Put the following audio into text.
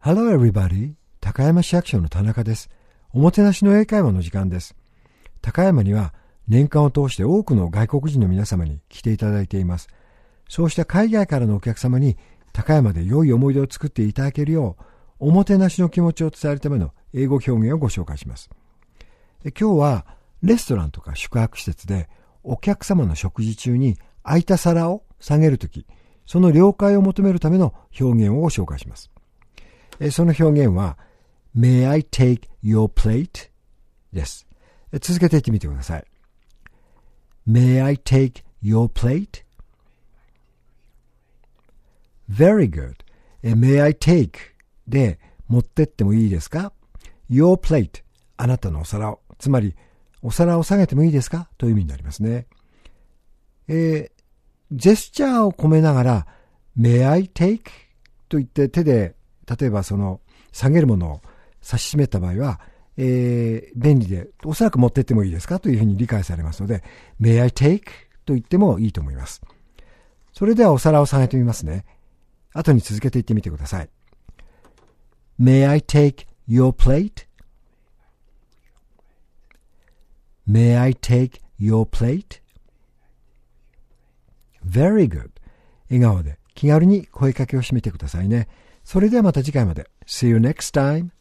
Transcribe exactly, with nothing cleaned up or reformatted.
Hello everybody. 高山市役所の田中です。おもてなしの英会話の時間です。高山には年間を通して多くの外国人の皆様に来ていただいています。そうした海外からのお客様に高山で良い思い出を作っていただけるよう、おもてなしの気持ちを伝えるための英語表現をご紹介します。今日はレストランとか宿泊施設でお客様の食事中に空いた皿を下げるとき、その了解を求めるための表現をご紹介します。その表現は May I take your plate? です。続けて言ってみてください。May I take your plate? Very good. May I take? で持ってってもいいですか？ Your plate. あなたのお皿を。つまり、お皿を下げてもいいですかという意味になりますね。えー、ジェスチャーを込めながら May I take? と言って手で例えばその下げるものを指し示った場合は、えー、便利でおそらく持ってってもいいですかというふうに理解されますので May I take? と言ってもいいと思います。それではお皿を下げてみますね。後に続けて言ってみてください。May I take your plate? May I take your plate? Very good. 笑顔で気軽に声かけをしてみてくださいね。それではまた次回まで。See you next time.